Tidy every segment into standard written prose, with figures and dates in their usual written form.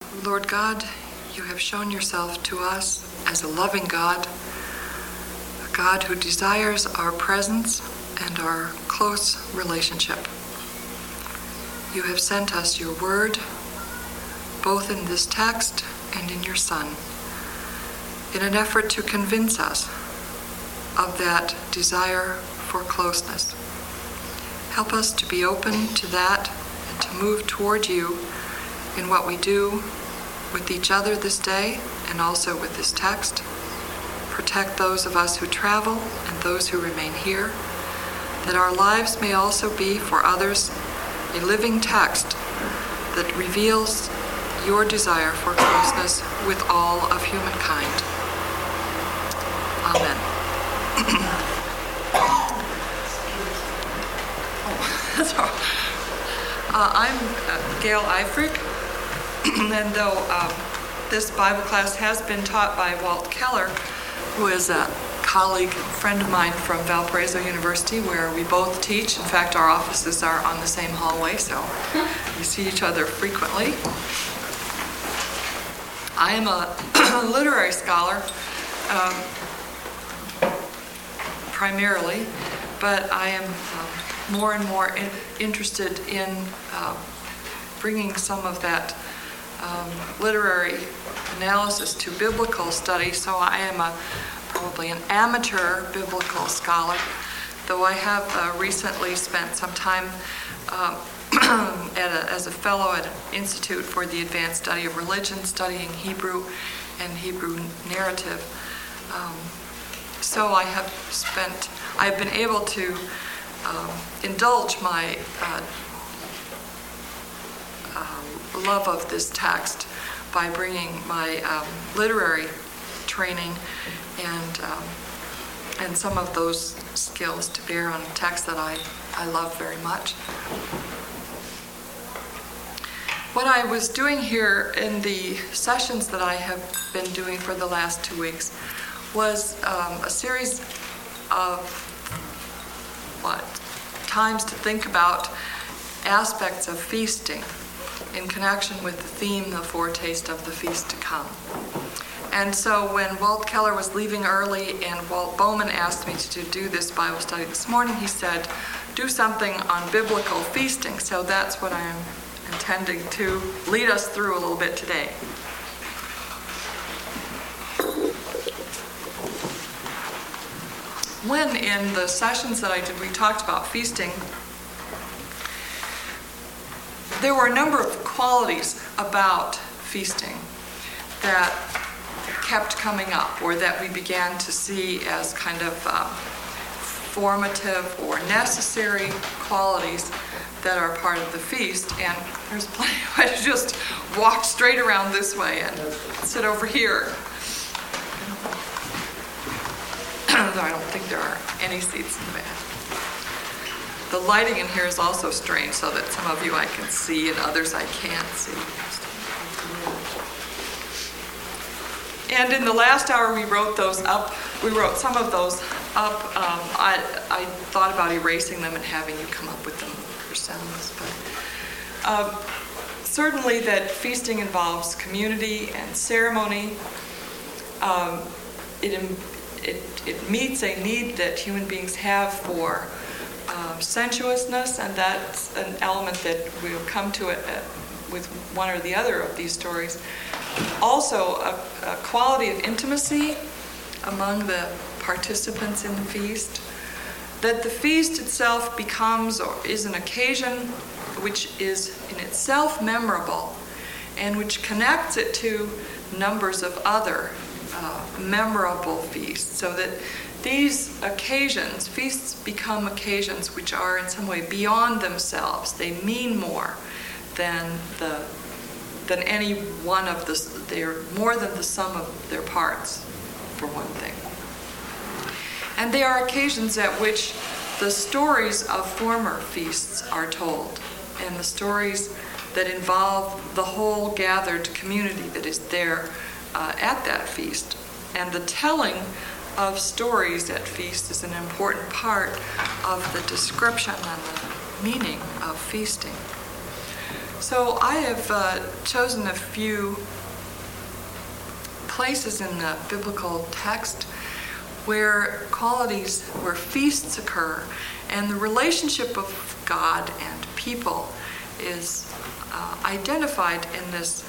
Lord God, you have shown yourself to us as a loving God, a God who desires our presence and our close relationship. You have sent us your word, both in this text and in your Son, in an effort to convince us of that desire for closeness. Help us to be open to that and to move toward you in what we do with each other this day and also with this text. Protect those of us who travel and those who remain here, that our lives may also be for others a living text that reveals your desire for closeness with all of humankind. Amen. I'm Gail Eifrig, and though this Bible class has been taught by Walt Keller, who is a colleague and friend of mine from Valparaiso University, where we both teach. In fact, our offices are on the same hallway, so we see each other frequently. I am a literary scholar, primarily, but I am more and more interested in bringing some of that literary analysis to biblical study. So I am probably an amateur biblical scholar, though I have recently spent some time as a fellow at an Institute for the Advanced Study of Religion, studying Hebrew and Hebrew narrative. So I've been able to indulge my love of this text by bringing my literary training and some of those skills to bear on a text that I love very much. What I was doing here in the sessions that I have been doing for the last 2 weeks was a series of times to think about aspects of feasting in connection with the theme, the foretaste of the feast to come. And so when Walt Keller was leaving early and Walt Bowman asked me to do this Bible study this morning, he said, do something on biblical feasting. So that's what I'm intending to lead us through a little bit today. When in the sessions that I did, we talked about feasting, there were a number of qualities about feasting that kept coming up, or that we began to see as kind of formative or necessary qualities that are part of the feast. And there's plenty of ways to just walk straight around this way and sit over here. Though I don't think there are any seats in the back. The lighting in here is also strange, so that some of you I can see and others I can't see. And in the last hour we wrote those up. We wrote some of those up. I thought about erasing them and having you come up with them yourselves. But certainly that feasting involves community and ceremony. It meets a need that human beings have for sensuousness, and that's an element that we'll come to it with one or the other of these stories. Also, a quality of intimacy among the participants in the feast. That the feast itself becomes or is an occasion which is in itself memorable and which connects it to numbers of other memorable feasts, so that these occasions, feasts become occasions which are in some way beyond themselves. They mean more than any one of they're more than the sum of their parts, for one thing. And they are occasions at which the stories of former feasts are told, and the stories that involve the whole gathered community that is there at that feast. And the telling of stories at feast is an important part of the description and the meaning of feasting. So I have chosen a few places in the biblical text where feasts occur, and the relationship of God and people is identified in this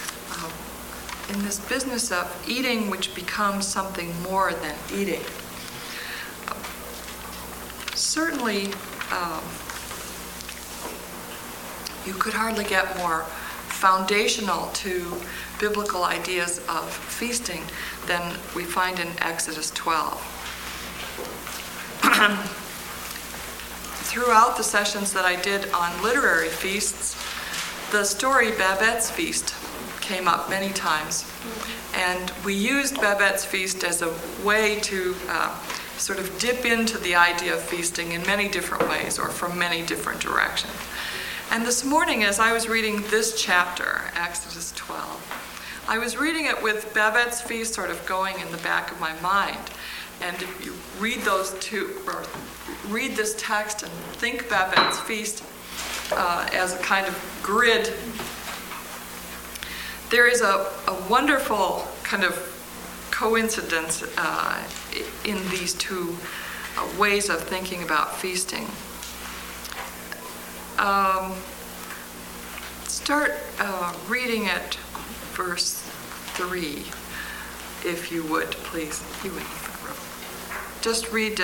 business of eating, which becomes something more than eating. Certainly, you could hardly get more foundational to biblical ideas of feasting than we find in Exodus 12. Throughout the sessions that I did on literary feasts, the story Babette's Feast came up many times. And we used Babette's Feast as a way to sort of dip into the idea of feasting in many different ways or from many different directions. And this morning, as I was reading this chapter, Exodus 12, I was reading it with Babette's Feast sort of going in the back of my mind. And if you read those two, or read this text and think Babette's Feast as a kind of grid, there is a wonderful kind of coincidence in these two ways of thinking about feasting. Start reading at verse 3, if you would, please. You would. Just read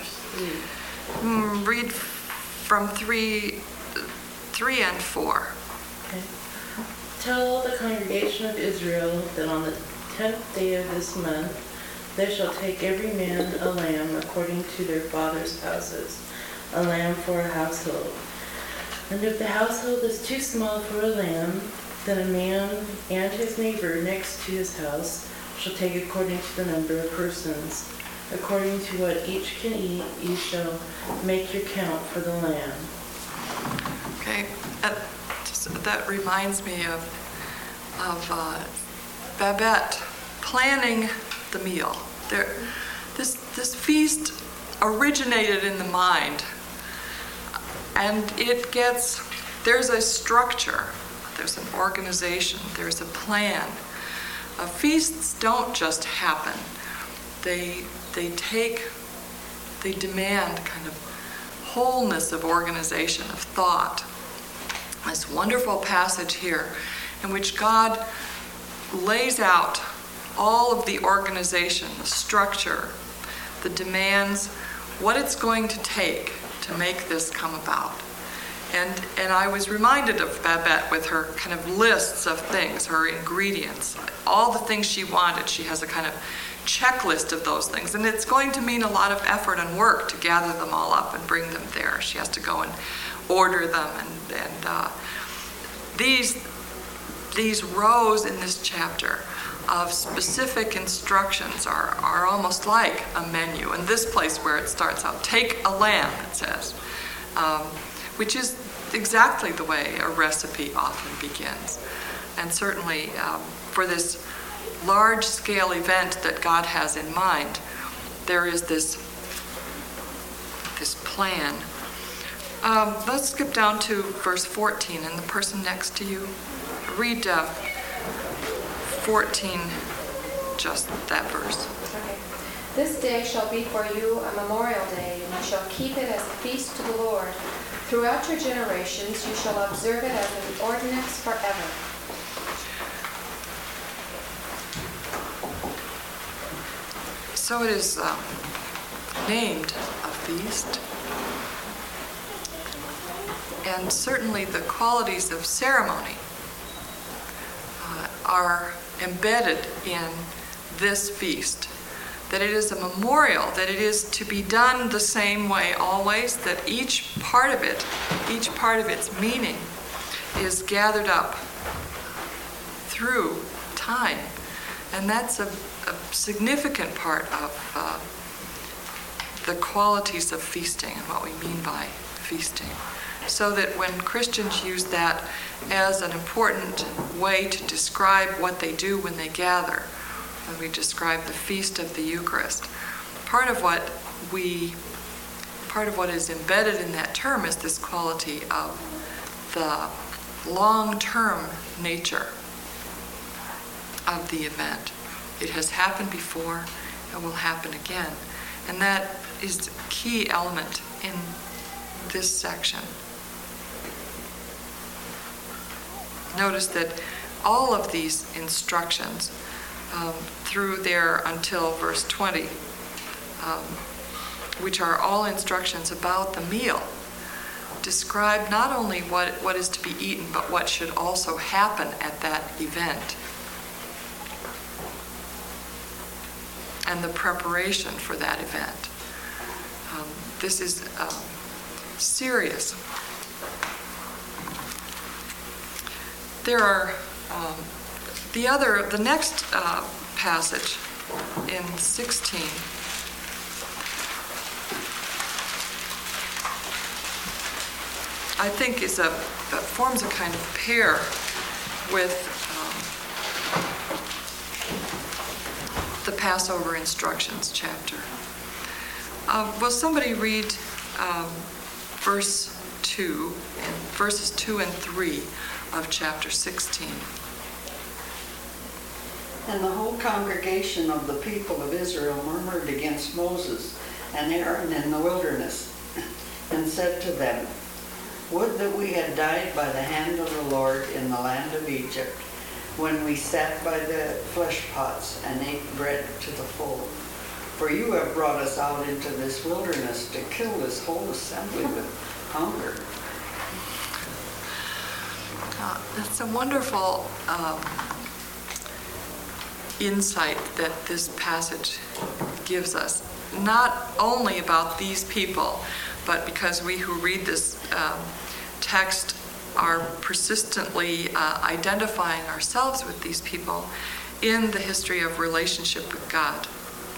from 3 and 4. Okay. Tell the congregation of Israel that on the 10th day of this month they shall take every man a lamb according to their father's houses, a lamb for a household. And if the household is too small for a lamb, then a man and his neighbor next to his house shall take according to the number of persons. According to what each can eat, you shall make your count for the lamb. Okay, that reminds me of Babette planning the meal. This feast originated in the mind, and there's a structure, there's an organization, there's a plan. Feasts don't just happen. They demand kind of wholeness of organization, of thought. This wonderful passage here in which God lays out all of the organization, the structure, the demands, what it's going to take to make this come about. And I was reminded of Babette with her kind of lists of things, her ingredients, all the things she wanted. She has a kind of checklist of those things, and it's going to mean a lot of effort and work to gather them all up and bring them there. She has to go and order them, and these rows in this chapter of specific instructions are almost like a menu. And this place where it starts out, take a lamb, it says, which is exactly the way a recipe often begins. And certainly for this large-scale event that God has in mind, there is this plan. Let's skip down to verse 14, and the person next to you, read 14, just that verse. Okay. This day shall be for you a memorial day, and you shall keep it as a feast to the Lord. Throughout your generations you shall observe it as an ordinance forever. So it is named a feast. And certainly the qualities of ceremony are embedded in this feast. That it is a memorial, that it is to be done the same way always, that each part of its meaning is gathered up through time. And that's a significant part of the qualities of feasting and what we mean by feasting. So that when Christians use that as an important way to describe what they do when they gather, when we describe the feast of the Eucharist, part of what is embedded in that term is this quality of the long-term nature of the event. It has happened before and will happen again. And that is the key element in this section. Notice that all of these instructions through there until verse 20, which are all instructions about the meal, describe not only what is to be eaten, but what should also happen at that event. And the preparation for that event. This is serious. There are the next passage in 16. I think forms a kind of pair with the Passover instructions chapter. Will somebody read verses 2 and 3 of chapter 16? And the whole congregation of the people of Israel murmured against Moses and Aaron in the wilderness, and said to them, "Would that we had died by the hand of the Lord in the land of Egypt, when we sat by the flesh pots and ate bread to the full. For you have brought us out into this wilderness to kill this whole assembly with hunger." That's a wonderful insight that this passage gives us, not only about these people, but because we who read this text are persistently identifying ourselves with these people in the history of relationship with God.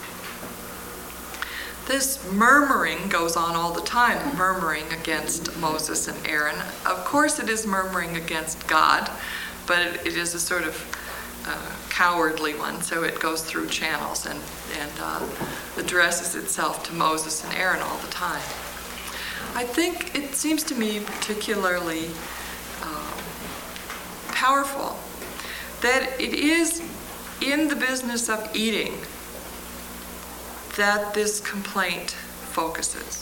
This murmuring goes on all the time, murmuring against Moses and Aaron. Of course it is murmuring against God, but it is a sort of cowardly one, so it goes through channels and addresses itself to Moses and Aaron all the time. I think it seems to me particularly powerful that it is in the business of eating that this complaint focuses.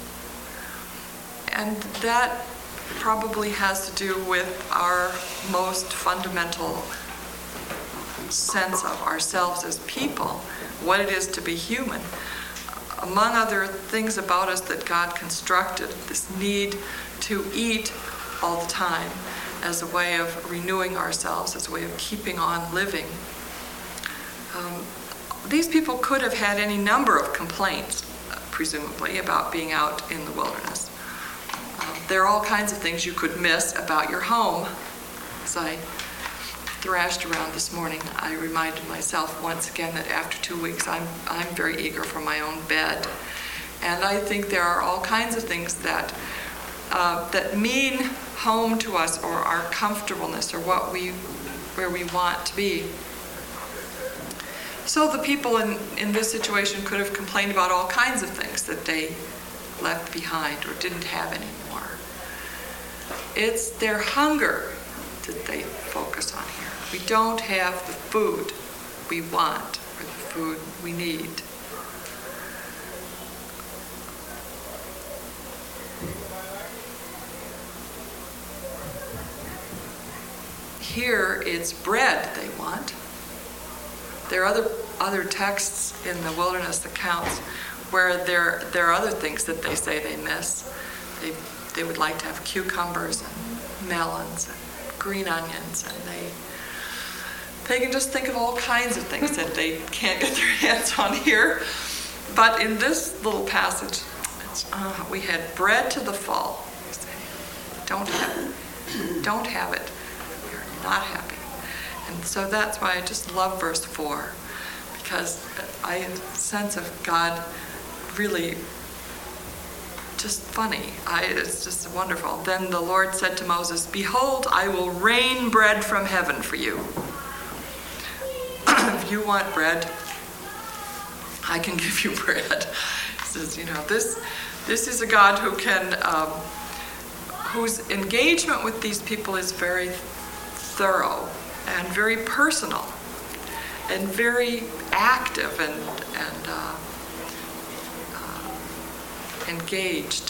And that probably has to do with our most fundamental sense of ourselves as people, what it is to be human. Among other things about us that God constructed, this need to eat all the time as a way of renewing ourselves, as a way of keeping on living. These people could have had any number of complaints, presumably, about being out in the wilderness. There are all kinds of things you could miss about your home. As I thrashed around this morning, I reminded myself once again that after 2 weeks, I'm very eager for my own bed. And I think there are all kinds of things that mean home to us, or our comfortableness, or where we want to be. So the people in this situation could have complained about all kinds of things that they left behind or didn't have anymore. It's their hunger that they focus on here. We don't have the food we want or the food we need. Here it's bread they want. There are other texts in the wilderness accounts where there are other things that they say they miss. They would like to have cucumbers and melons and green onions, and they can just think of all kinds of things that they can't get their hands on here. But in this little passage, we had bread to the full. You say, don't have it. Don't have it. You're not happy. And so that's why I just love verse 4, because I have a sense of God really just funny. It's just wonderful. Then the Lord said to Moses, "Behold, I will rain bread from heaven for you." If you want bread, I can give you bread. He says, this is a God who whose engagement with these people is very thorough and very personal and very active and engaged.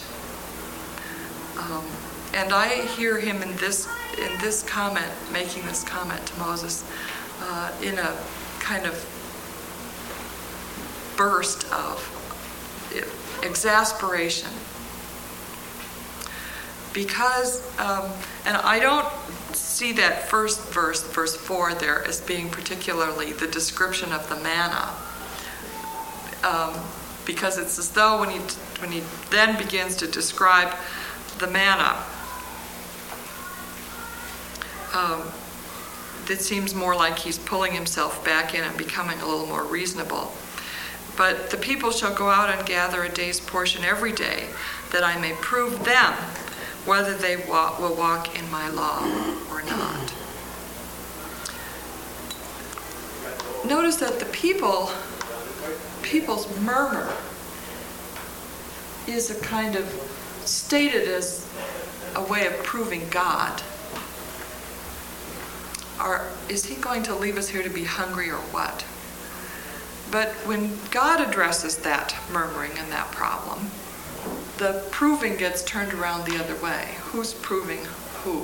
And I hear him in this comment, making this comment to Moses, in a kind of burst of exasperation. Because, and I don't see that first verse, verse 4 there, as being particularly the description of the manna. Because it's as though when he then begins to describe the manna, it seems more like he's pulling himself back in and becoming a little more reasonable. But the people shall go out and gather a day's portion every day, that I may prove them whether they will walk in my law or not. Notice that the people's murmur is a kind of stated as a way of proving God. Or is he going to leave us here to be hungry or what? But when God addresses that murmuring and that problem, the proving gets turned around the other way. Who's proving who?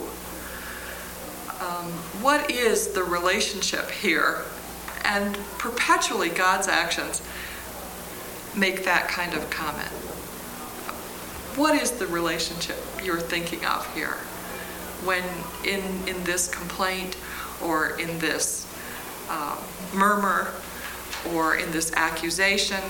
What is the relationship here? And perpetually God's actions make that kind of comment. What is the relationship you're thinking of here? When in this complaint or in this murmur or in this accusation,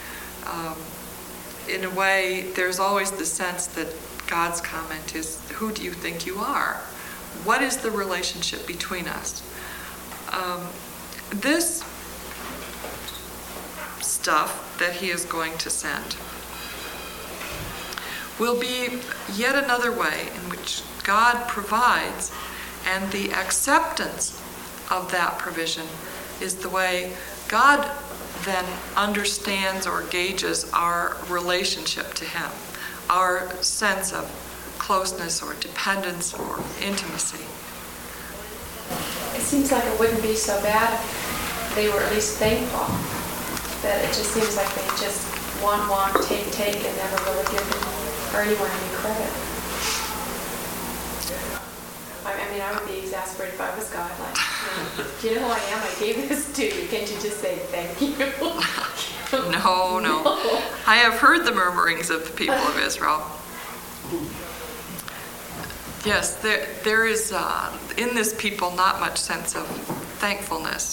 in a way, there's always the sense that God's comment is, who do you think you are? What is the relationship between us? This stuff that he is going to send will be yet another way in which God provides, and the acceptance of that provision is the way God then understands or gauges our relationship to him, our sense of closeness or dependence or intimacy. It seems like it wouldn't be so bad if they were at least thankful. That it just seems like they just want, take, and never really give him or anyone any credit. I mean, I would be exasperated if I was God. Like, do you know who I am? I gave this to you. Can't you just say thank you? No. I have heard the murmurings of the people of Israel. Yes, there is in this people not much sense of thankfulness.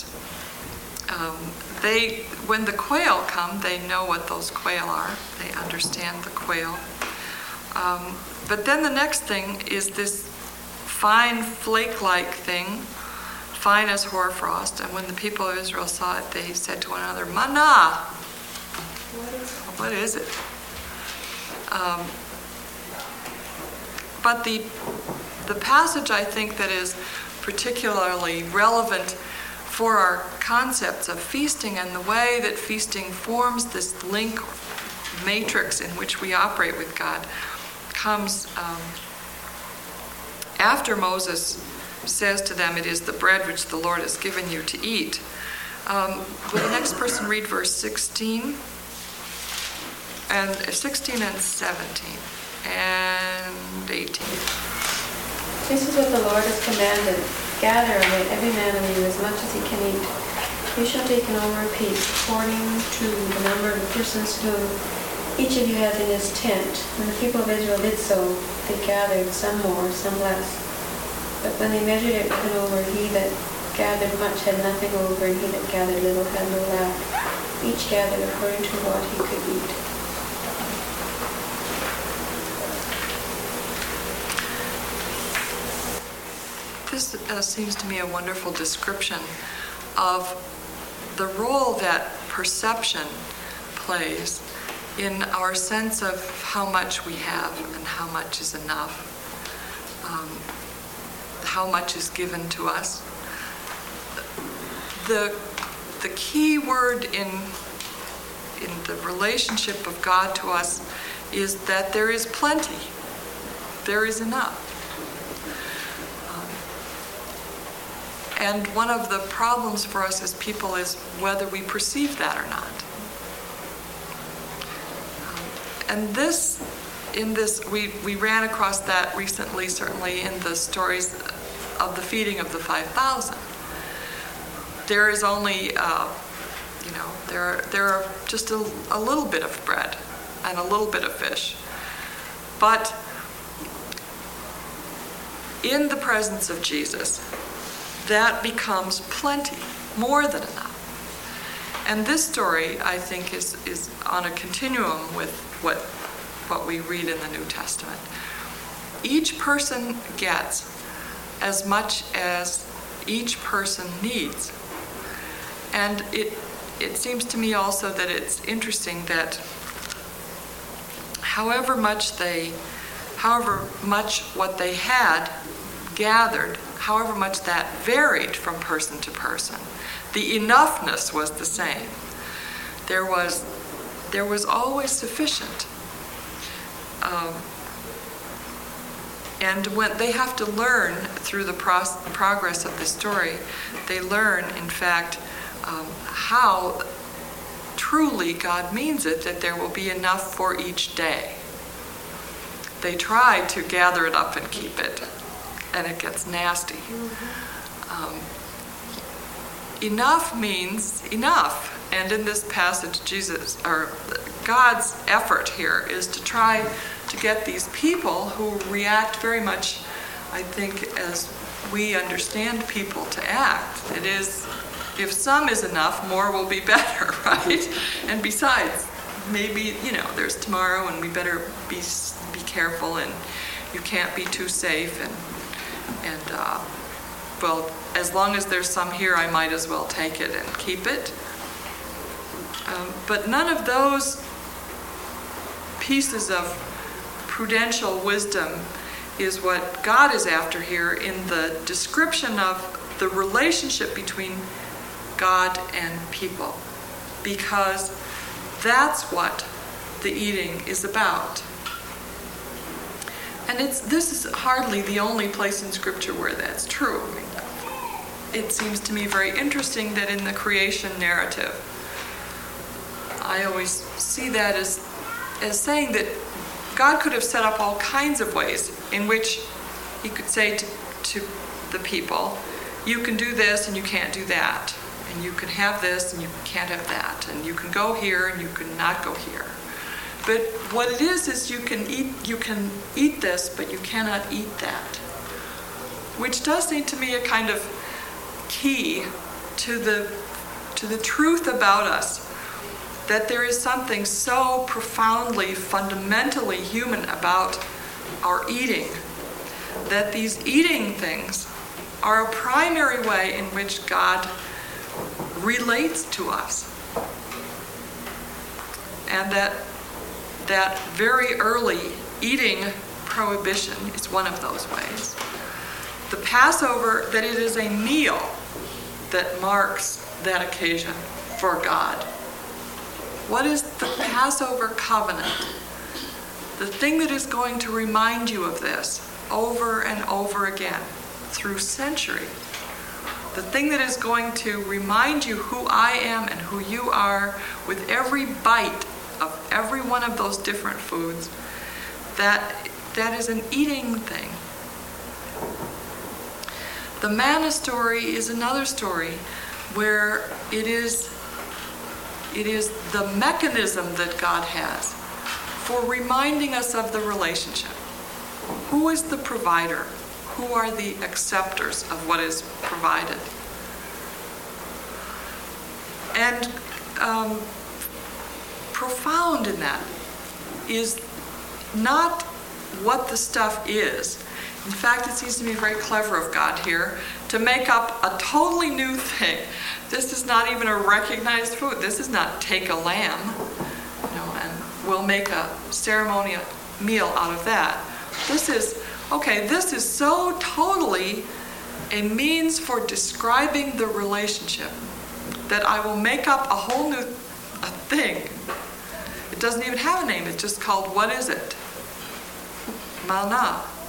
When the quail come, they know what those quail are. They understand the quail. But then the next thing is this fine flake-like thing, fine as hoarfrost. And when the people of Israel saw it, they said to one another, "Manna." What is it? But the passage I think that is particularly relevant for our concepts of feasting and the way that feasting forms this link matrix in which we operate with God comes after Moses says to them, "It is the bread which the Lord has given you to eat." Will the next person read verse 16 and 17 and 18? This is what the Lord has commanded. Gather of it, every man of you, as much as he can eat. You shall take an over a piece, according to the number of the persons whom each of you has in his tent. When the people of Israel did so, they gathered, some more, some less. But when they measured it with an over, he that gathered much had nothing over, and he that gathered little had no lack. Each gathered according to what he could eat. This seems to me a wonderful description of the role that perception plays in our sense of how much we have and how much is enough, how much is given to us. The key word in the relationship of God to us is that there is plenty. there is enough. And one of the problems for us as people is whether we perceive that or not. And we ran across that recently, certainly in the stories of the feeding of the 5,000. There is only, there are just a little bit of bread and a little bit of fish. But in the presence of Jesus, that becomes plenty, more than enough. And this story, I think, is on a continuum with what we read in the New Testament. Each person gets as much as each person needs. And it seems to me also that it's interesting that however much what they had gathered, however much that varied from person to person, the enoughness was the same. There was always sufficient. And when they have to learn through the progress of the story, they learn, in fact, how truly God means it, that there will be enough for each day. They try to gather it up and keep it, and it gets nasty. Enough means enough. And in this passage, God's effort here is to try to get these people who react very much, I think, as we understand people to act. It is, if some is enough, more will be better, right? And besides, maybe, there's tomorrow and we better be careful, and you can't be too safe, and well, as long as there's some here, I might as well take it and keep it. But none of those pieces of prudential wisdom is what God is after here in the description of the relationship between God and people, because that's what the eating is about. And this is hardly the only place in Scripture where that's true. It seems to me very interesting that in the creation narrative, I always see that as saying that God could have set up all kinds of ways in which he could say to the people, you can do this and you can't do that, and you can have this and you can't have that, and you can go here and you can not go here. But what it is you can eat this, but you cannot eat that, which does seem to me a kind of key to the truth about us, that there is something so profoundly, fundamentally human about our eating, that these eating things are a primary way in which God relates to us. And that very early eating prohibition is one of those ways. The Passover, that it is a meal that marks that occasion for God. What is the Passover covenant? The thing that is going to remind you of this over and over again through centuries. The thing that is going to remind you who I am and who you are with every bite of every one of those different foods. That is an eating thing. The manna story is another story where it is the mechanism that God has for reminding us of the relationship. Who is the provider? Who are the acceptors of what is provided? And profound in that is not what the stuff is. In fact, it seems to me very clever of God here to make up a totally new thing. This is not even a recognized food. This is not take a lamb, and we'll make a ceremonial meal out of that. This is so totally a means for describing the relationship that I will make up a whole new thing. It doesn't even have a name. It's just called, what is it? Manna.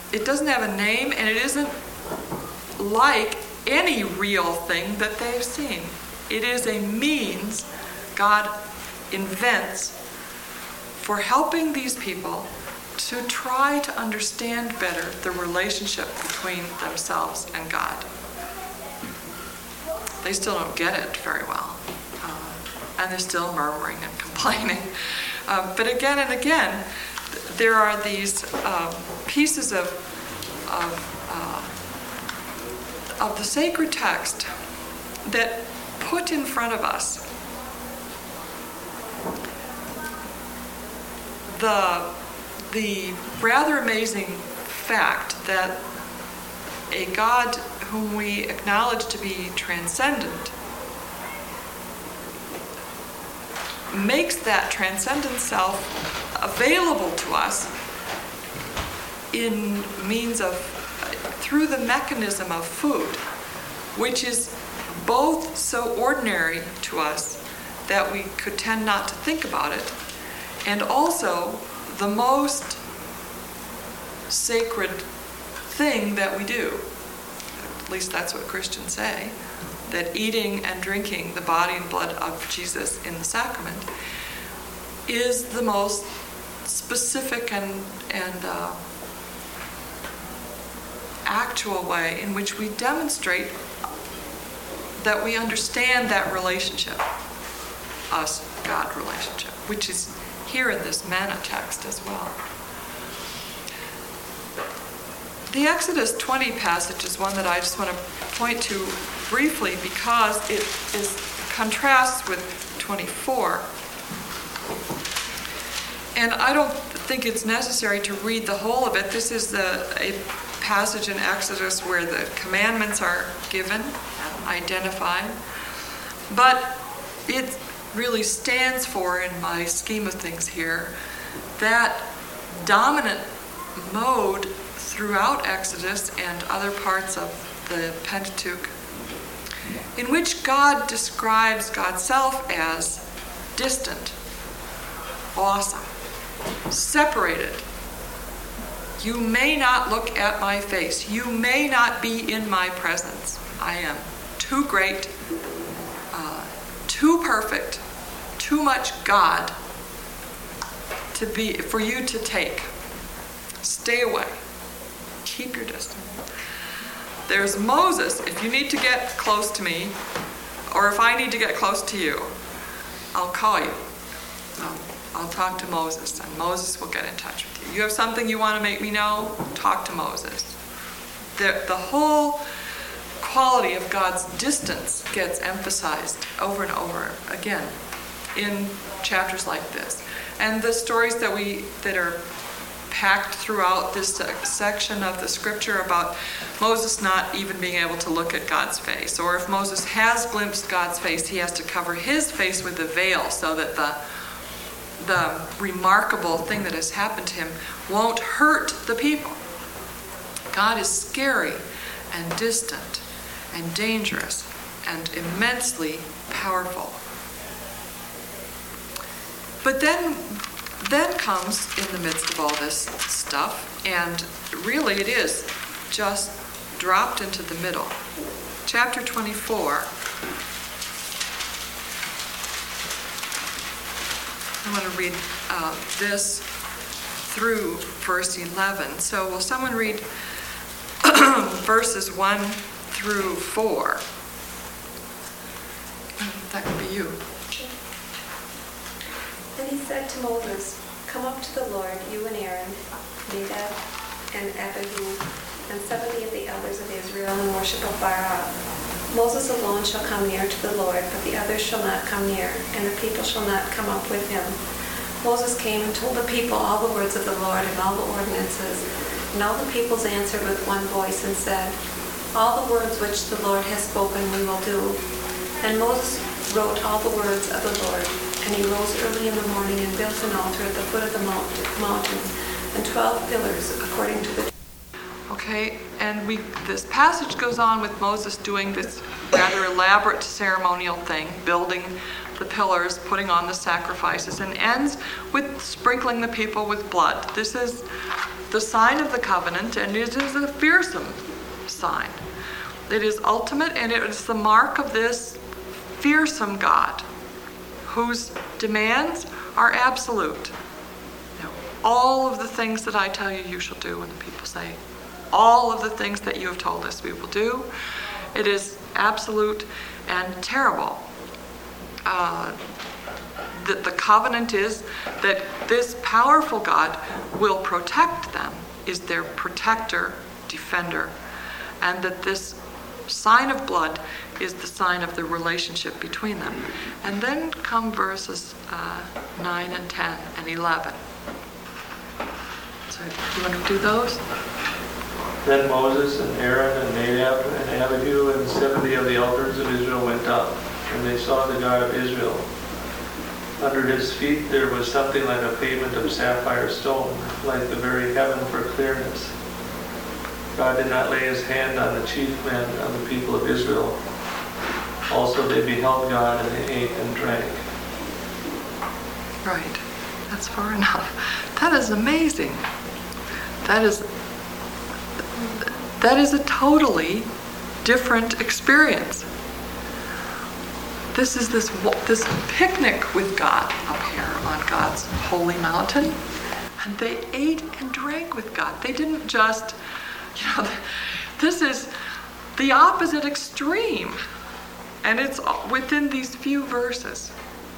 it doesn't have a name, and it isn't like any real thing that they've seen. It is a means God invents for helping these people to try to understand better the relationship between themselves and God. They still don't get it very well, and they're still murmuring and complaining. But again and again, there are these pieces of the sacred text that put in front of us the rather amazing fact that a God whom we acknowledge to be transcendent makes that transcendent self available to us in means of, through the mechanism of food, which is both so ordinary to us that we could tend not to think about it, and also the most sacred thing that we do. At least that's what Christians say, that eating and drinking the body and blood of Jesus in the sacrament is the most specific and actual way in which we demonstrate that we understand that relationship, us-God relationship, which is here in this manna text as well. The Exodus 20 passage is one that I just want to point to briefly because it contrasts with 24. And I don't think it's necessary to read the whole of it. This is a passage in Exodus where the commandments are given and identified. But it really stands for, in my scheme of things here, that dominant mode throughout Exodus and other parts of the Pentateuch, in which God describes God's self as distant, awesome, separated. You may not look at my face. You may not be in my presence. I am too great, too perfect, too much God for you to take. Stay away. Keep your distance. There's Moses. If you need to get close to me, or if I need to get close to you, I'll call you. I'll talk to Moses, and Moses will get in touch with you. You have something you want to make me know? Talk to Moses. The whole quality of God's distance gets emphasized over and over again in chapters like this. And the stories that are packed throughout this section of the scripture about Moses not even being able to look at God's face, or if Moses has glimpsed God's face, he has to cover his face with a veil so that the remarkable thing that has happened to him won't hurt the people. God is scary and distant and dangerous and immensely powerful. But then comes, in the midst of all this stuff, and really it is just dropped into the middle. Chapter 24. I want to read this through verse 11. So will someone read verses 1 through 4? That could be you. Then he said to Moses, "Come up to the Lord, you and Aaron, Nadab and Abihu, and 70 of the elders of Israel, and worship afar off. Moses alone shall come near to the Lord, but the others shall not come near, and the people shall not come up with him." Moses came and told the people all the words of the Lord and all the ordinances. And all the peoples answered with one voice and said, "All the words which the Lord has spoken we will do." And Moses wrote all the words of the Lord. And he rose early in the morning and built an altar at the foot of the mountain, and 12 pillars according to the... Okay. Okay, and this passage goes on with Moses doing this rather elaborate ceremonial thing, building the pillars, putting on the sacrifices, and ends with sprinkling the people with blood. This is the sign of the covenant, and it is a fearsome sign. It is ultimate, and it is the mark of this fearsome God, whose demands are absolute. All of the things that I tell you, you shall do, and the people say, all of the things that you have told us we will do. It is absolute and terrible. The covenant is that this powerful God will protect them, is their protector, defender, and that this sign of blood is the sign of the relationship between them. And then come verses 9 and 10 and 11. So you want to do those? Then Moses and Aaron and Nadab and Abihu and 70 of the elders of Israel went up, and they saw the God of Israel. Under his feet there was something like a pavement of sapphire stone, like the very heaven for clearness. God did not lay his hand on the chief men of the people of Israel. Also they beheld God, and they ate and drank. Right. That's far enough. That is amazing. That is a totally different experience. This is this picnic with God up here on God's holy mountain. And they ate and drank with God. They didn't just, this is the opposite extreme. And it's within these few verses.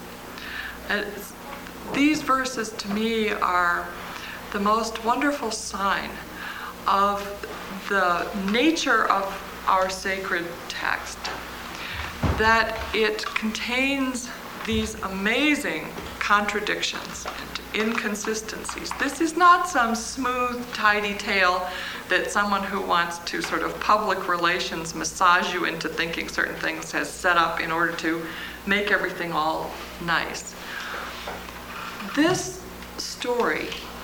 These verses to me are the most wonderful sign of the nature of our sacred text, that it contains these amazing contradictions and inconsistencies. This is not some smooth, tidy tale that someone who wants to sort of public relations massage you into thinking certain things has set up in order to make everything all nice. This story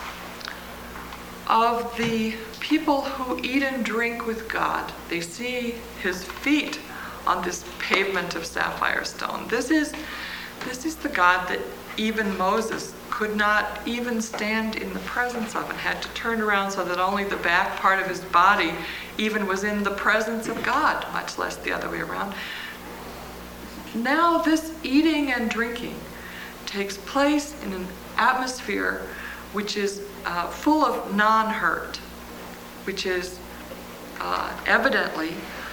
of the people who eat and drink with God, they see his feet on this pavement of sapphire stone. This is the God that even Moses could not even stand in the presence of, and had to turn around so that only the back part of his body even was in the presence of God, much less the other way around. Now this eating and drinking takes place in an atmosphere which is full of non-hurt, which is evidently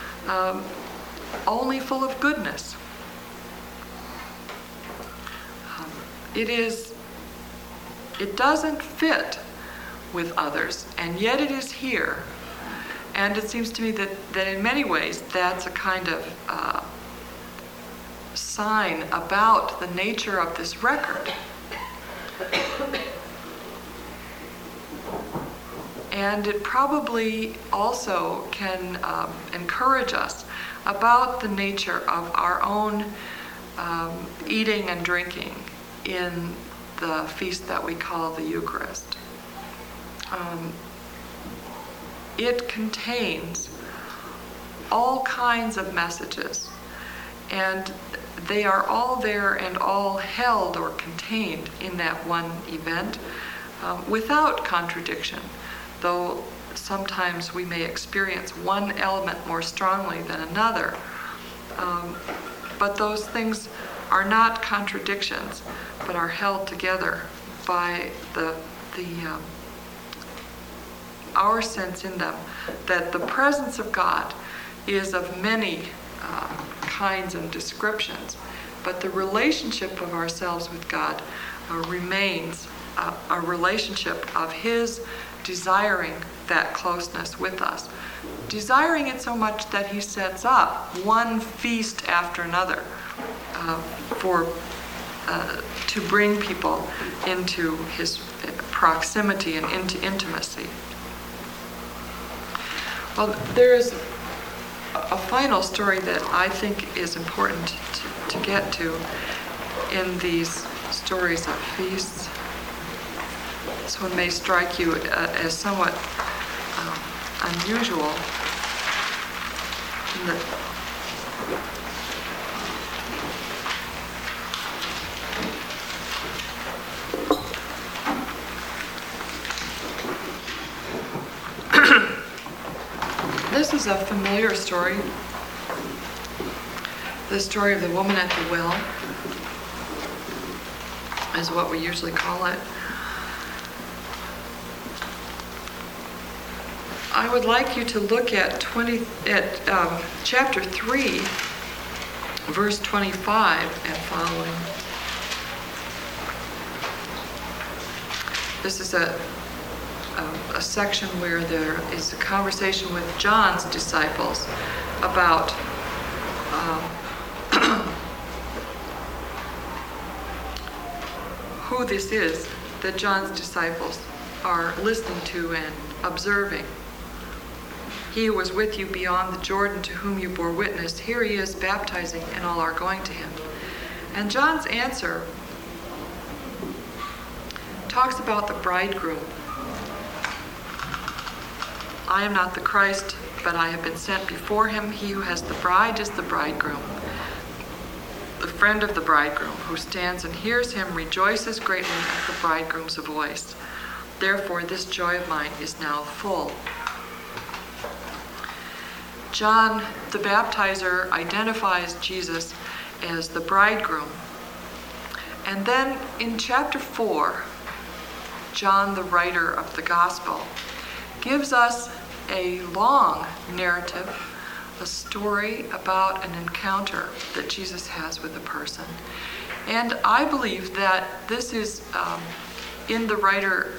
only full of goodness. It doesn't fit with others, and yet it is here. And it seems to me that in many ways that's a kind of sign about the nature of this record. And it probably also can encourage us about the nature of our own eating and drinking in the feast that we call the Eucharist. It contains all kinds of messages, and they are all there and all held or contained in that one event without contradiction, though sometimes we may experience one element more strongly than another. But those things are not contradictions, but are held together by our sense in them that the presence of God is of many kinds and descriptions, but the relationship of ourselves with God remains a relationship of his desiring that closeness with us, desiring it so much that he sets up one feast after another to bring people into his proximity and into intimacy. Well, there is a final story that I think is important to get to in these stories of feasts. This one may strike you as somewhat unusual. In that this is a familiar story. The story of the woman at the well is what we usually call it. I would like you to look at chapter 3, verse 25 and following. This is a section where there is a conversation with John's disciples about who this is that John's disciples are listening to and observing. He who was with you beyond the Jordan, to whom you bore witness, here he is baptizing, and all are going to him. And John's answer talks about the bridegroom. I am not the Christ, but I have been sent before him. He who has the bride is the bridegroom. The friend of the bridegroom, who stands and hears him, rejoices greatly at the bridegroom's voice. Therefore, this joy of mine is now full. John the Baptizer identifies Jesus as the bridegroom. And then in chapter 4, John, the writer of the gospel, gives us a long narrative, a story about an encounter that Jesus has with a person. And I believe that this is in the writer's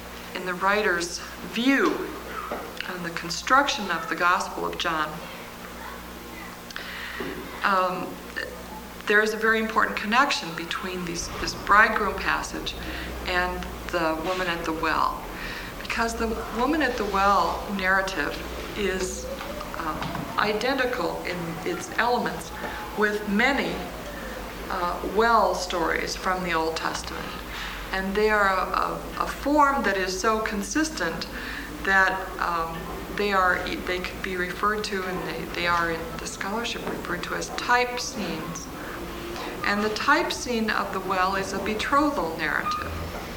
view on the construction of the Gospel of John. There is a very important connection between this bridegroom passage and the woman at the well, because the woman at the well narrative is identical in its elements with many well stories from the Old Testament. And they are a form that is so consistent that they could be referred to, and they are in the scholarship referred to as type scenes. And the type scene of the well is a betrothal narrative.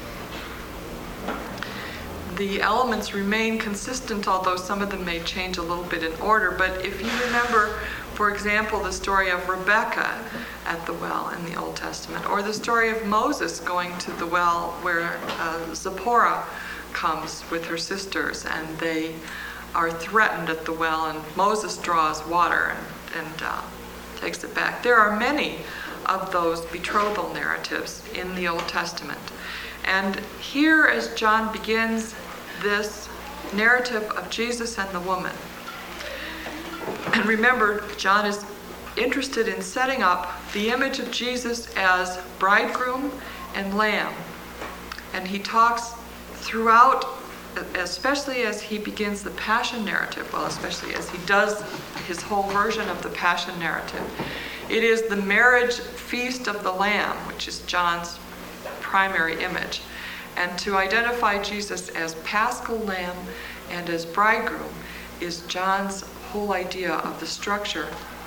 The elements remain consistent, although some of them may change a little bit in order. But if you remember, for example, the story of Rebecca at the well in the Old Testament, or the story of Moses going to the well where Zipporah comes with her sisters, and they are threatened at the well, and Moses draws water and takes it back. There are many of those betrothal narratives in the Old Testament. And here, as John begins this narrative of Jesus and the woman, and remember, John is interested in setting up the image of Jesus as bridegroom and lamb. And he talks throughout, especially as he begins the Passion narrative, well, especially as he does his whole version of the Passion narrative. It is the marriage feast of the Lamb, which is John's primary image. And to identify Jesus as Paschal Lamb and as bridegroom is John's whole idea of the structure.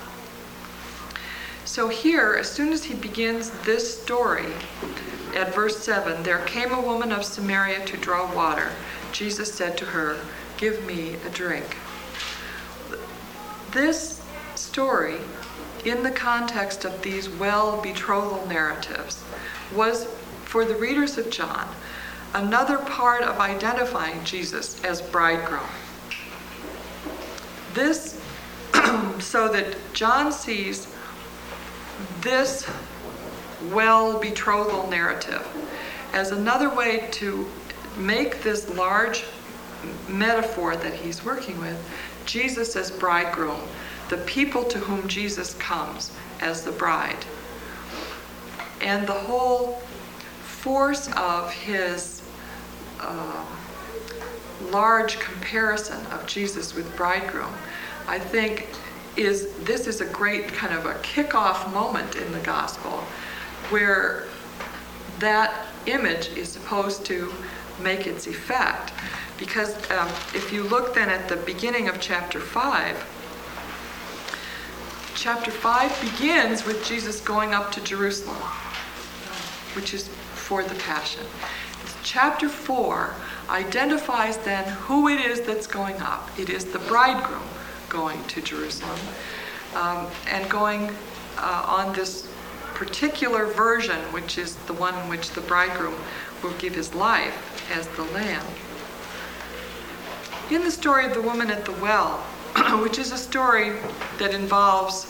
So here, as soon as he begins this story, at verse 7, there came a woman of Samaria to draw water. Jesus said to her, "Give me a drink." This story, in the context of these well-betrothal narratives, was, for the readers of John, another part of identifying Jesus as bridegroom. This, so that John sees this well-betrothal narrative as another way to make this large metaphor that he's working with, Jesus as bridegroom, the people to whom Jesus comes as the bride. And the whole force of his large comparison of Jesus with bridegroom, I think, this is a great kind of a kickoff moment in the gospel where that image is supposed to make its effect. Because if you look then at the beginning of chapter 5 begins with Jesus going up to Jerusalem, which is for the Passion. Chapter 4 identifies then who it is that's going up. It is the bridegroom going to Jerusalem and going on this particular version, which is the one in which the bridegroom will give his life as the lamb. In the story of the woman at the well, which is a story that involves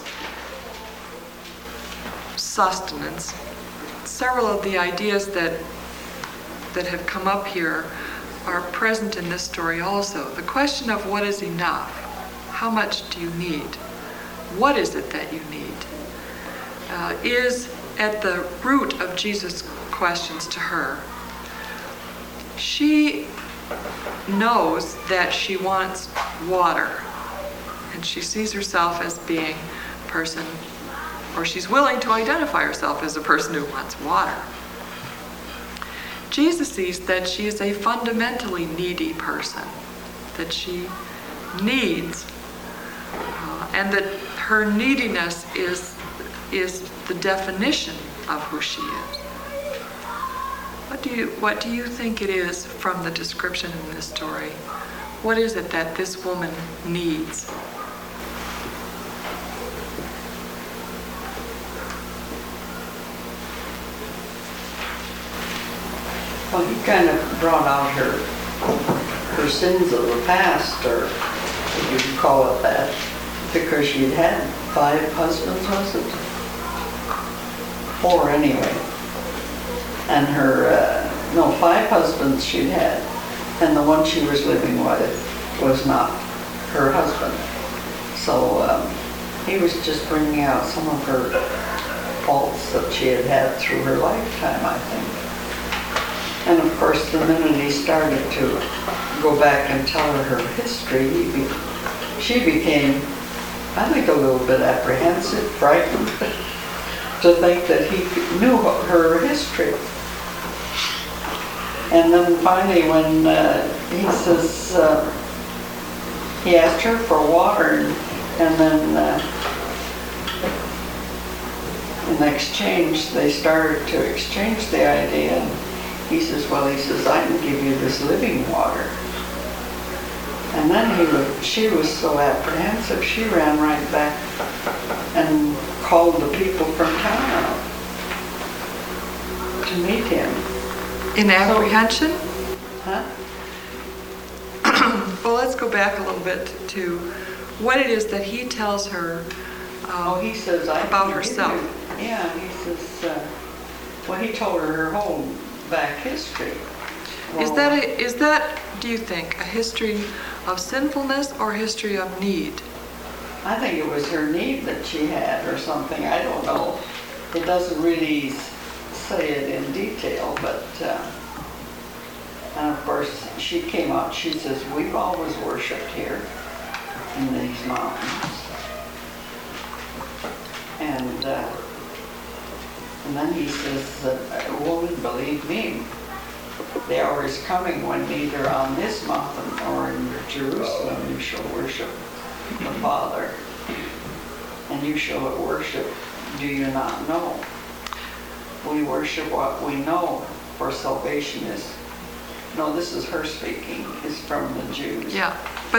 sustenance, several of the ideas that have come up here are present in this story also. The question of what is enough, how much do you need, what is it that you need, is at the root of Jesus' questions to her. She knows that she wants water, and she sees herself as being a person, or she's willing to identify herself as a person who wants water. Jesus sees that she is a fundamentally needy person, that she needs, and that her neediness is the definition of who she is. What do you think it is from the description in this story? What is it that this woman needs? Well, he kind of brought out her sins of the past, or if you could call it that, because she'd had 5 husbands, was it? 4 anyway. And 5 husbands she'd had, and the one she was living with was not her husband. So he was just bringing out some of her faults that she had through her lifetime, I think. And of course, the minute he started to go back and tell her history, she became, I think, a little bit apprehensive, frightened, to think that he knew her history. And then finally, when he says, he asked her for water, and then in exchange, they started to exchange the idea. And he says, I can give you this living water. And then she was so apprehensive, she ran right back and called the people from town out to meet him. In apprehension? Huh? Well, let's go back a little bit to what it is that he tells her He says, about herself. Yeah, he says, he told her whole back history. Is that, do you think, a history of sinfulness or a history of need? I think it was her need that she had or something. I don't know. It doesn't really say it in detail, but and of course she came out. She says, we've always worshipped here in these mountains. And then he says, woman, believe me, the hour is coming when neither on this mountain or in Jerusalem you shall worship the Father. And you shall worship, do you not know? We worship what we know, for salvation is, no, this is her speaking, is from the Jews. Yeah, but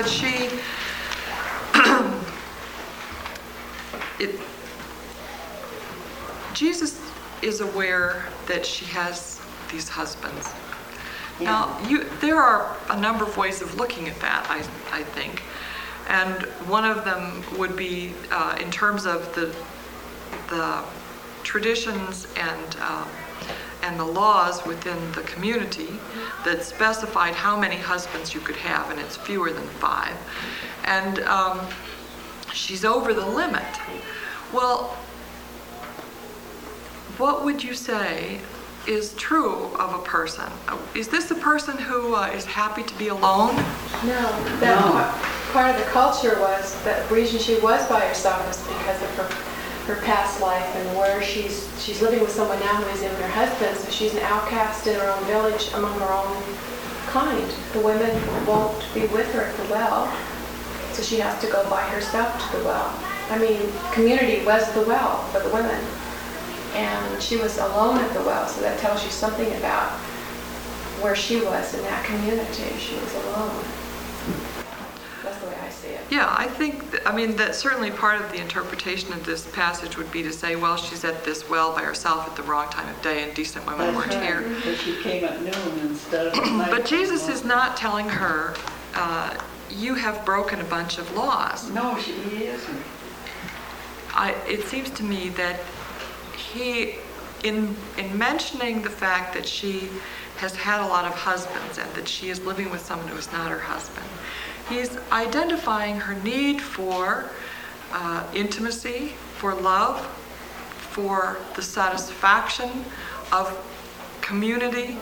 Jesus is aware that she has these husbands. Yeah. Now, there are a number of ways of looking at that, I think. And one of them would be in terms of the traditions and the laws within the community that specified how many husbands you could have, and it's fewer than 5. And she's over the limit. Well, what would you say is true of a person? Is this a person who is happy to be alone? No, part of the culture was that the reason she was by herself was because of her past life, and where she's living with someone now who isn't her husband, so she's an outcast in her own village among her own kind. The women won't be with her at the well, so she has to go by herself to the well. I mean, community was the well for the women. And she was alone at the well, so that tells you something about where she was in that community. She was alone. That's the way I see it. Yeah, I think, that certainly part of the interpretation of this passage would be to say, well, she's at this well by herself at the wrong time of day and decent women weren't here. But she came at noon instead of at night. But Jesus is not telling her, you have broken a bunch of laws. No, he isn't. It seems to me that he, in mentioning the fact that she has had a lot of husbands and that she is living with someone who is not her husband, he's identifying her need for intimacy, for love, for the satisfaction of community.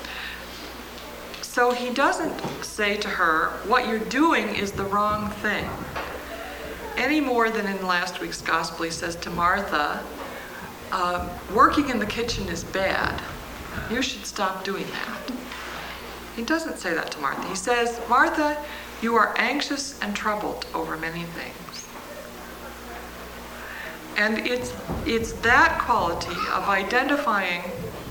So he doesn't say to her, what you're doing is the wrong thing. Any more than in last week's gospel, he says to Martha, working in the kitchen is bad. You should stop doing that. He doesn't say that to Martha. He says, Martha, you are anxious and troubled over many things. And it's that quality of identifying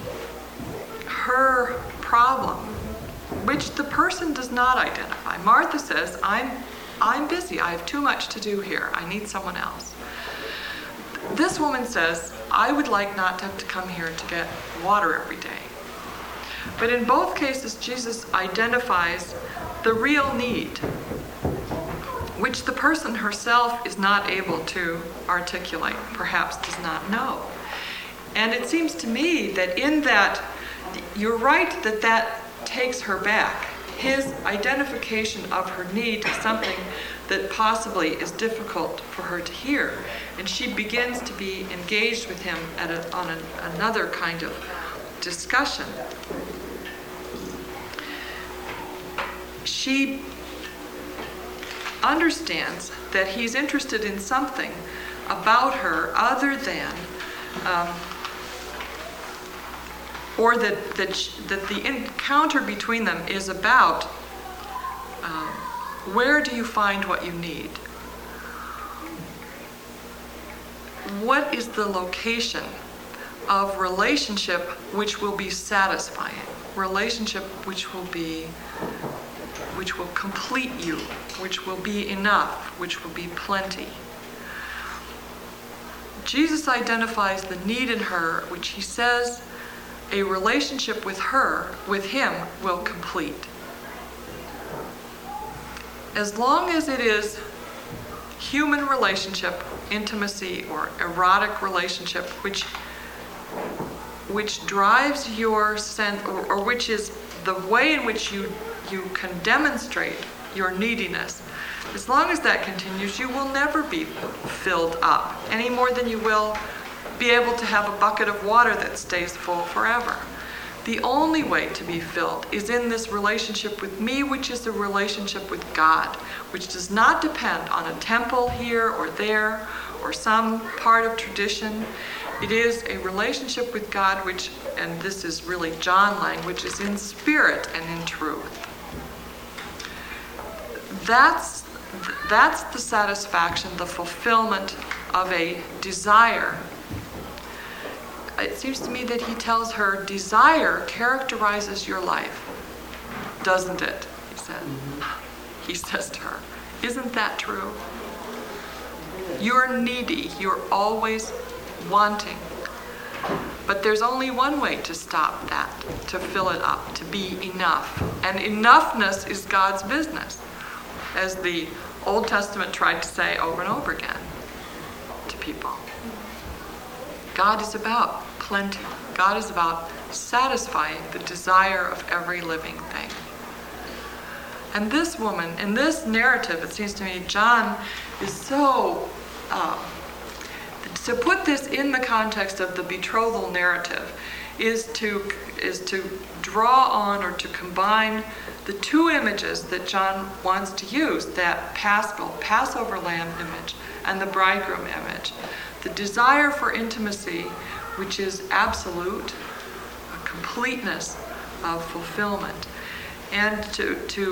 her problem, which the person does not identify. Martha says, I'm busy. I have too much to do here. I need someone else. This woman says, I would like not to have to come here to get water every day. But in both cases, Jesus identifies the real need, which the person herself is not able to articulate, perhaps does not know. And it seems to me that in that, you're right that takes her back. His identification of her need is something that possibly is difficult for her to hear. And she begins to be engaged with him on another kind of discussion. She understands that he's interested in something about her other than, or that the encounter between them is about where do you find what you need? What is the location of relationship which will be satisfying? Relationship which will complete you, which will be enough, which will be plenty. Jesus identifies the need in her, which he says a relationship with him, will complete. As long as it is human relationship, intimacy, or erotic relationship, which drives your sense, or which is the way in which you can demonstrate your neediness, as long as that continues, you will never be filled up, any more than you will be able to have a bucket of water that stays full forever. The only way to be filled is in this relationship with me, which is a relationship with God, which does not depend on a temple here or there or some part of tradition. It is a relationship with God which, and this is really John language, is in spirit and in truth. That's the satisfaction, the fulfillment of a desire. It seems to me that he tells her, desire characterizes your life, doesn't it? He said. He says to her, isn't that true? You're needy. You're always wanting. But there's only one way to stop that, to fill it up, to be enough. And enoughness is God's business, as the Old Testament tried to say over and over again to people. God is about plenty. God is about satisfying the desire of every living thing. And this woman, in this narrative, it seems to me, John is so... to put this in the context of the betrothal narrative is to draw on or to combine the two images that John wants to use, that Passover lamb image and the bridegroom image. The desire for intimacy, which is absolute, a completeness of fulfillment, And to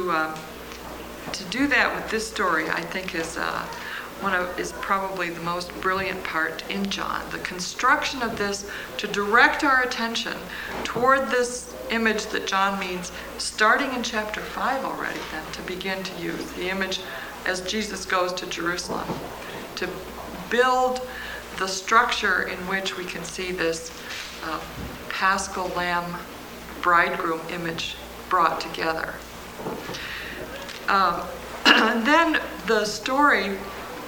do that with this story, I think is probably the most brilliant part in John. The construction of this to direct our attention toward this image that John means, starting in chapter 5 already, then to begin to use the image as Jesus goes to Jerusalem, to build the structure in which we can see this paschal lamb bridegroom image brought together. And then the story,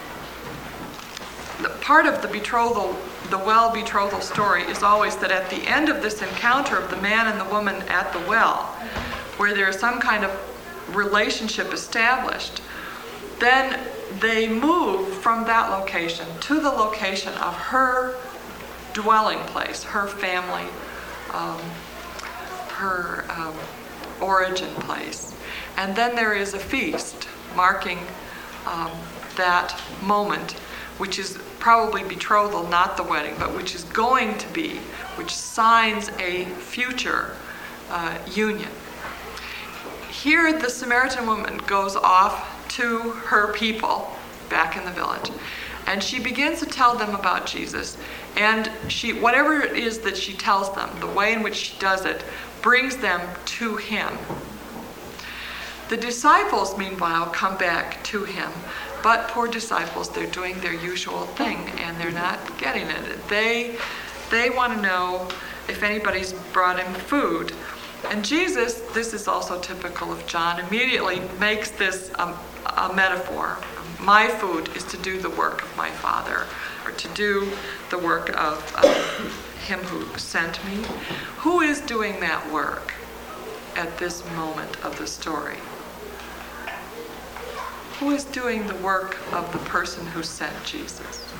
part of the betrothal, the well betrothal story, is always that at the end of this encounter of the man and the woman at the well, where there is some kind of relationship established, then they move from that location to the location of her dwelling place, her family, her origin place. And then there is a feast marking that moment, which is probably betrothal, not the wedding, but which is going to be, which signs a future union. Here, the Samaritan woman goes off to her people back in the village, and she begins to tell them about Jesus. And she, whatever it is that she tells them, the way in which she does it, brings them to him. The disciples, meanwhile, come back to him. But poor disciples, they're doing their usual thing, and they're not getting it. They want to know if anybody's brought him food. And Jesus, this is also typical of John, immediately makes this a metaphor. My food is to do the work of my Father, or to do the work of him who sent me. Who is doing that work at this moment of the story? Who is doing the work of the person who sent Jesus?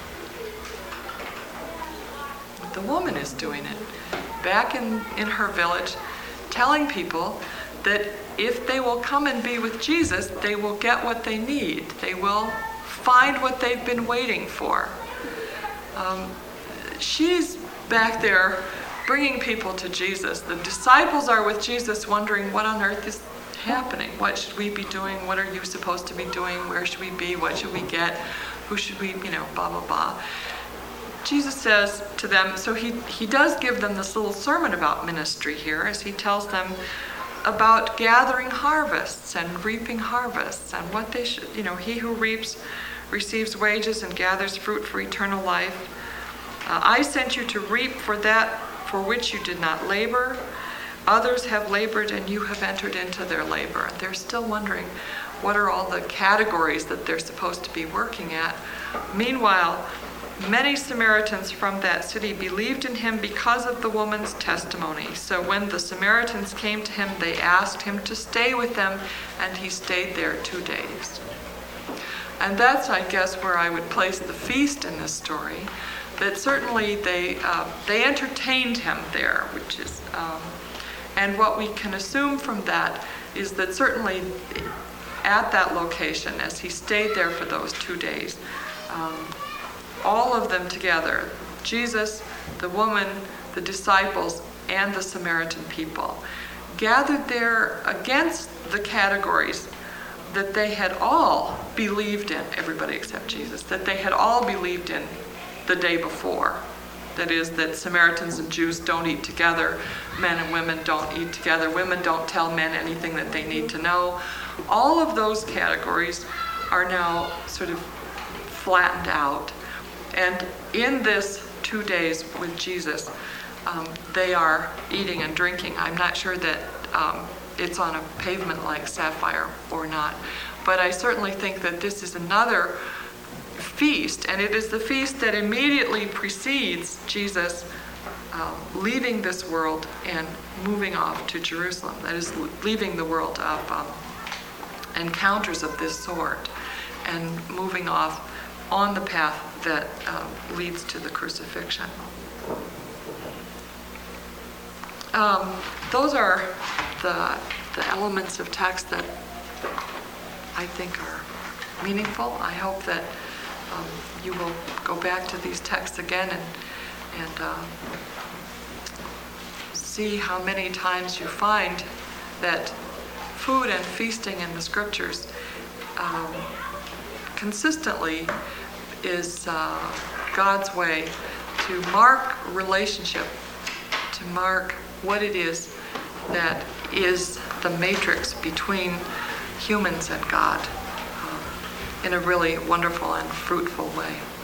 The woman is doing it. Back in her village, telling people that if they will come and be with Jesus, they will get what they need. They will find what they've been waiting for. She's back there bringing people to Jesus. The disciples are with Jesus wondering what on earth is happening. What should we be doing? What are you supposed to be doing? Where should we be? What should we get? Who should we, blah, blah, blah. Jesus says to them, so he does give them this little sermon about ministry here, as he tells them about gathering harvests and reaping harvests, and what they should, he who reaps receives wages and gathers fruit for eternal life. I sent you to reap for that for which you did not labor. Others have labored and you have entered into their labor. And they're still wondering what are all the categories that they're supposed to be working at. Meanwhile, many Samaritans from that city believed in him because of the woman's testimony. So when the Samaritans came to him, they asked him to stay with them, and he stayed there 2 days. And that's, I guess, where I would place the feast in this story. That certainly they entertained him there, which is, and what we can assume from that is that certainly at that location, as he stayed there for those 2 days, all of them together, Jesus, the woman, the disciples, and the Samaritan people, gathered there against the categories that they had all believed in, everybody except Jesus, that they had all believed in the day before. That is, that Samaritans and Jews don't eat together, men and women don't eat together, women don't tell men anything that they need to know. All of those categories are now sort of flattened out. And in this 2 days with Jesus, they are eating and drinking. I'm not sure that it's on a pavement like Sapphire or not, but I certainly think that this is another feast, and it is the feast that immediately precedes Jesus leaving this world and moving off to Jerusalem. That is, leaving the world of encounters of this sort and moving off on the path that leads to the crucifixion. Those are the elements of text that I think are meaningful. I hope that you will go back to these texts again and see how many times you find that food and feasting in the scriptures consistently is God's way to mark relationship, to mark what it is that is the matrix between humans and God in a really wonderful and fruitful way.